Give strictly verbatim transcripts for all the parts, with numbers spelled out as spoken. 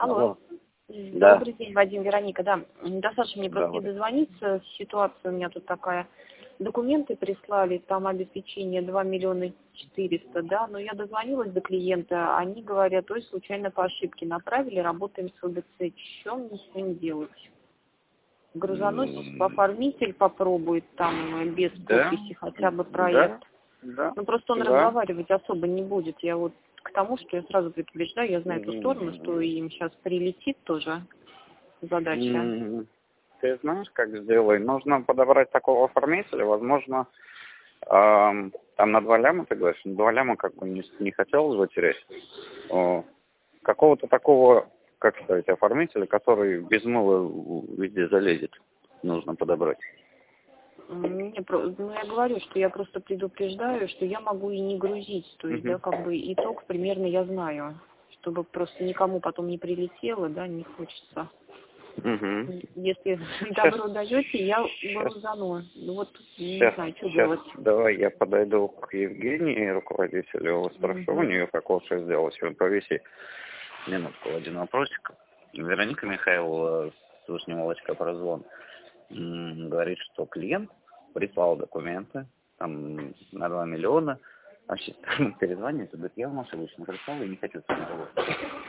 Алло. Алло. Да. Добрый день, Вадим, Вероника, да. Достаточно мне просто не Добрый. дозвониться. Ситуация у меня тут такая. Документы прислали, там обеспечение два миллиона четыреста, да, но я дозвонилась до клиента, они говорят, ой, случайно по ошибке направили, работаем с ВБЦ. Что мне с ним делать? Грузоносец, М, оформитель попробует там э, без Да, подписи хотя бы да, проект. да, Ну, просто он да. разговаривать особо не будет. Я вот к тому, что я сразу предупреждаю, я знаю ту сторону, что М, им сейчас прилетит тоже задача. м, Ты знаешь, как сделай? Нужно подобрать такого оформителя, возможно, ам, там на два ляма, ты говоришь, на два ляма как бы не, не хотелось бы терять. О, какого-то такого, как сказать, оформителя, который без мыла везде залезет, нужно подобрать. Мне, про- ну, я говорю, что я просто предупреждаю, что я могу и не грузить. То есть, да, Мгм. как бы итог примерно я знаю. Чтобы просто никому потом не прилетело, да, не хочется. Угу. Если Сейчас, добро даете, я сейчас, грузану. Ну вот, не сейчас, знаю, что сейчас, делать. давай я подойду к Евгении, руководителю, спрошу у Мгм. нее, как лучше сделать. Сегодня повеси минутку один вопросик. Вероника Михайлова с Вышнего Волочка прозвон м, говорит, что клиент прислал документы там на два миллиона, а сейчас перезвонит и говорит, я вам ошибочно прислал и не хочу с вами работать.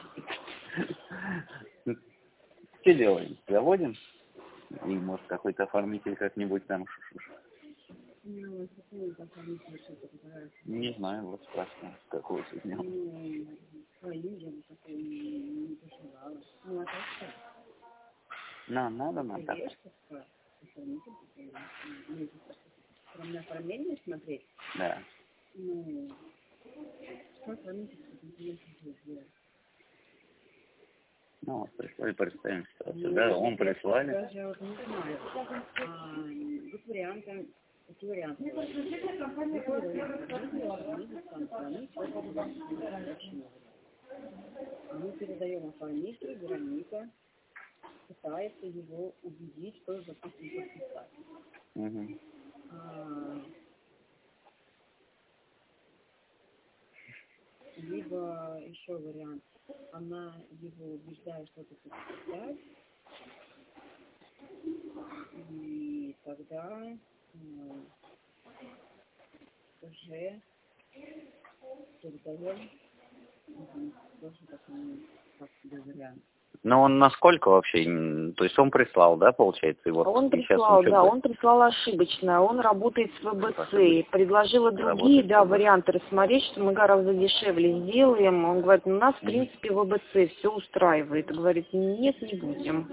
Что делаем? Заводим? И может какой-то оформитель как-нибудь там ш-ш-ш. Не знаю, вот спрашиваю, какой из него. На, надо нам так. Да. Ну, вот прислали, представим ситуацию. Да, он прислали. Мы передаем оформителю, Вероника пытается его убедить, что допустим, подписать. Угу. А, либо еще вариант, она его убеждает что-то подписать, и тогда м, уже передаем, угу, тоже такой, как себе вариант. Но он насколько вообще, м, то есть он прислал, да, получается, и вот Он и сейчас он прислал, что да, говорит? он прислал ошибочно. Он работает с ВБЦ. И предложила другие, Работает да, с ВБЦ. варианты рассмотреть, что мы гораздо дешевле сделаем. Он говорит, ну, нас, в Мгм. принципе, ВБЦ все устраивает. Говорит, нет, не будем.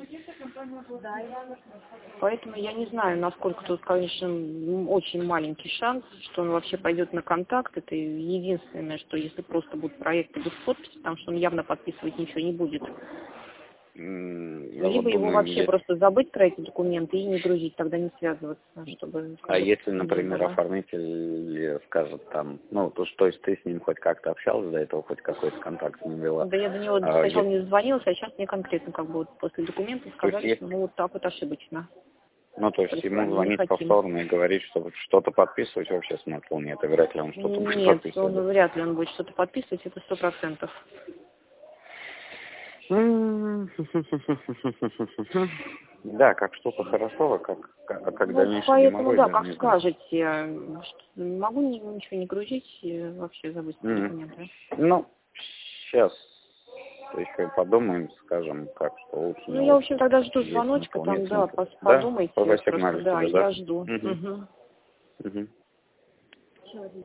Поэтому я не знаю, насколько тут, конечно, м, очень маленький шанс, что он вообще пойдет на контакт. Это единственное, что если просто будут проекты без подписи, потому что он явно подписывать ничего не будет. М, Я вот Либо его думаю, вообще е- просто забыть про эти документы и не грузить, тогда не связываться, чтобы а как бы если, не например, было. оформитель скажет там, ну, то, то есть ты с ним хоть как-то общалась до этого, хоть какой-то контакт с ним вела, Да я до него а, сначала е- не звонилась, а сейчас мне конкретно как бы вот после документов то есть сказали, есть, что ну вот так вот ошибочно ну, то есть ему прислали, не звонить хотим. повторно и говорить, что вот что-то подписывать вообще смысла нет, и вряд ли он что-то будет Нет, он подписывать. вряд ли он будет что-то подписывать, это сто процентов. Да, как что-то хорошо, а как, а как Ну, дальнейший поэтому, геморрой, да, даже как не знаю. скажете, что не могу ни- ничего не грузить, и вообще забыть про Мгм. документы. Ну, сейчас еще подумаем, скажем, как, что лучше, Ну, не я, в лучше. общем, тогда жду Есть звоночка, смысл, там, нет да, смысла. пос- Да? подумайте, просто, Посигналю да, тебе, да? я жду. Угу. Угу. Угу.